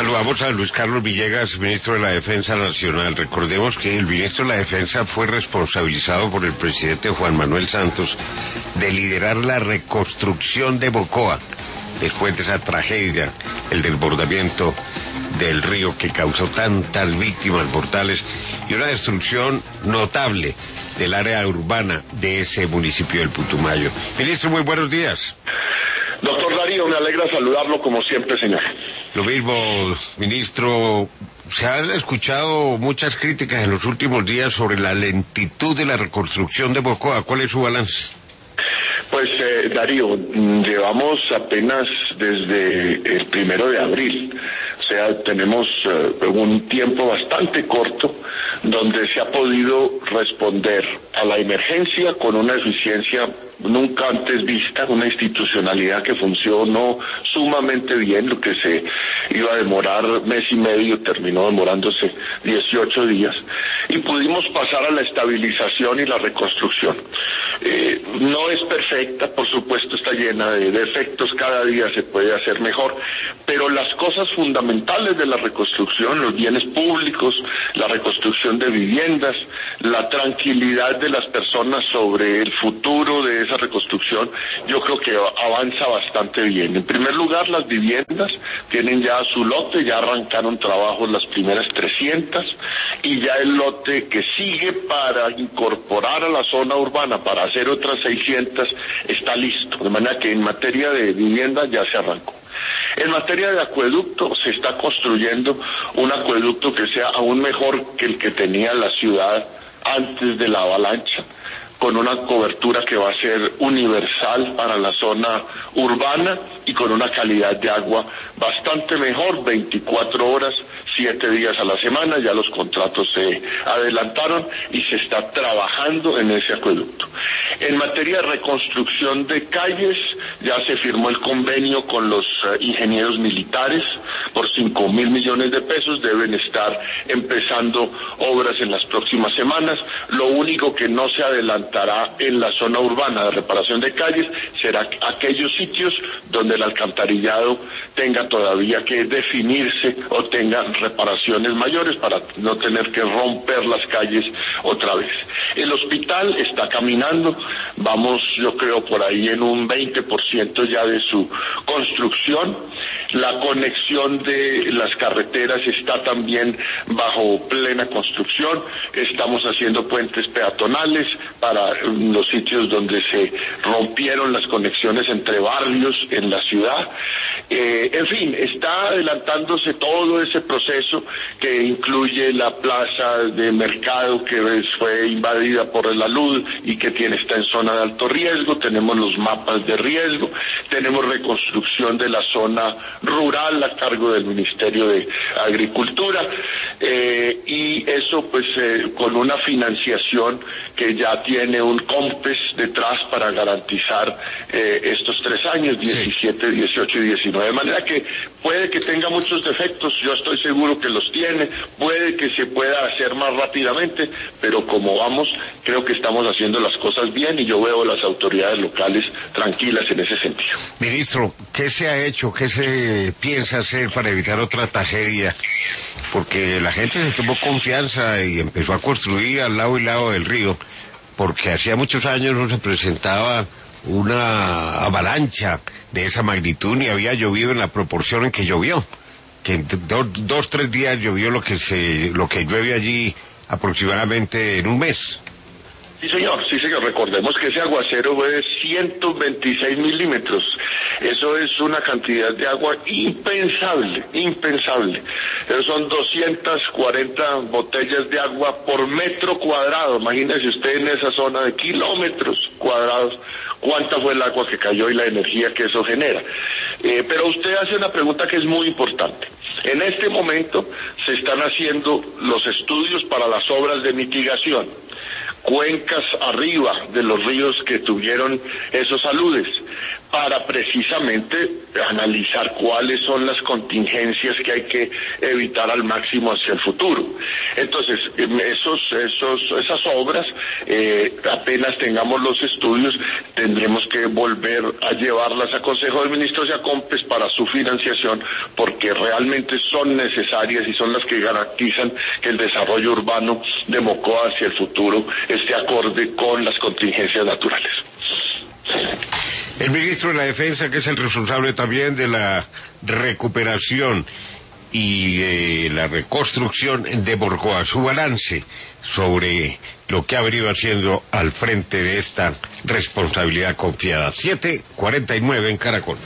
Saludamos a Luis Carlos Villegas, ministro de la Defensa Nacional. Recordemos que el ministro de la Defensa fue responsabilizado por el presidente Juan Manuel Santos de liderar la reconstrucción de Mocoa después de esa tragedia, el desbordamiento del río que causó tantas víctimas mortales y una destrucción notable del área urbana de ese municipio del Putumayo. Ministro, muy buenos días. Doctor Darío, me alegra saludarlo como siempre, señor. Lo mismo, ministro. Se han escuchado muchas críticas en los últimos días sobre la lentitud de la reconstrucción de Mocoa. ¿Cuál es su balance? Pues, Darío, llevamos apenas desde el 1 de abril. O sea, tenemos un tiempo bastante corto donde se ha podido responder a la emergencia con una eficiencia nunca antes vista, una institucionalidad que funcionó sumamente bien. Lo que se iba a demorar mes y medio terminó demorándose 18 días y pudimos pasar a la estabilización y la reconstrucción. No es perfecta, por supuesto, está llena de defectos, cada día se puede hacer mejor, pero las cosas fundamentales de la reconstrucción, los bienes públicos, la reconstrucción de viviendas, la tranquilidad de las personas sobre el futuro de esa reconstrucción, yo creo que avanza bastante bien. En primer lugar, las viviendas tienen ya su lote, ya arrancaron trabajos las primeras 300 y ya el lote que sigue para incorporar a la zona urbana para hacer otras 600 está listo, de manera que en materia de vivienda ya se arrancó. En materia de acueducto, se está construyendo un acueducto que sea aún mejor que el que tenía la ciudad antes de la avalancha, con una cobertura que va a ser universal para la zona urbana y con una calidad de agua bastante mejor, 24 horas, 7 días a la semana. Ya los contratos se adelantaron y se está trabajando en ese acueducto. En materia de reconstrucción de calles, ya se firmó el convenio con los ingenieros militares por 5.000 millones de pesos, deben estar empezando obras en las próximas semanas. Lo único que no se adelantará en la zona urbana de reparación de calles será aquellos sitios donde el alcantarillado tenga todavía que definirse o tenga reparaciones mayores para no tener que romper las calles otra vez. El hospital está caminando, vamos yo creo por ahí en un 20% ya de su construcción. La conexión de las carreteras está también bajo plena construcción. Estamos haciendo puentes peatonales para los sitios donde se rompieron las conexiones entre barrios en la ciudad. En fin, está adelantándose todo ese proceso que incluye la plaza de mercado que fue invadida por el alud y que está en zona de alto riesgo. Tenemos los mapas de riesgo, tenemos reconstrucción de la zona rural a cargo del Ministerio de Agricultura, y eso pues con una financiación que ya tiene un COMPES detrás para garantizar estos 3 años, 17, 18 y 19, de manera que puede que tenga muchos defectos, yo estoy seguro que los tiene, puede que se pueda hacer más rápidamente, pero como vamos, creo que estamos haciendo las cosas bien y yo veo a las autoridades locales tranquilas en ese sentido. Ministro, ¿qué se ha hecho, qué se piensa hacer para evitar otra tragedia? Porque la gente se tomó confianza y empezó a construir al lado y lado del río, porque hacía muchos años no se presentaba una avalancha de esa magnitud, ni había llovido en la proporción en que llovió, que en 2-3 días llovió lo que llueve allí aproximadamente en un mes. Sí señor, recordemos que ese aguacero fue de 126 milímetros, eso es una cantidad de agua impensable, esos son 240 botellas de agua por metro cuadrado, imagínese usted en esa zona de kilómetros cuadrados, cuánta fue el agua que cayó y la energía que eso genera. Pero usted hace una pregunta que es muy importante. En este momento se están haciendo los estudios para las obras de mitigación, cuencas arriba de los ríos que tuvieron esos aludes, para precisamente analizar cuáles son las contingencias que hay que evitar al máximo hacia el futuro. Entonces, esas obras, apenas tengamos los estudios, tendremos que volver a llevarlas a Consejo de Ministros y a COMPES para su financiación, porque realmente son necesarias y son las que garantizan que el desarrollo urbano de Mocoa hacia el futuro esté acorde con las contingencias naturales. El ministro de la Defensa, que es el responsable también de la recuperación y de la reconstrucción de Mocoa, su balance sobre lo que ha venido haciendo al frente de esta responsabilidad confiada. 7:49 en Caracol.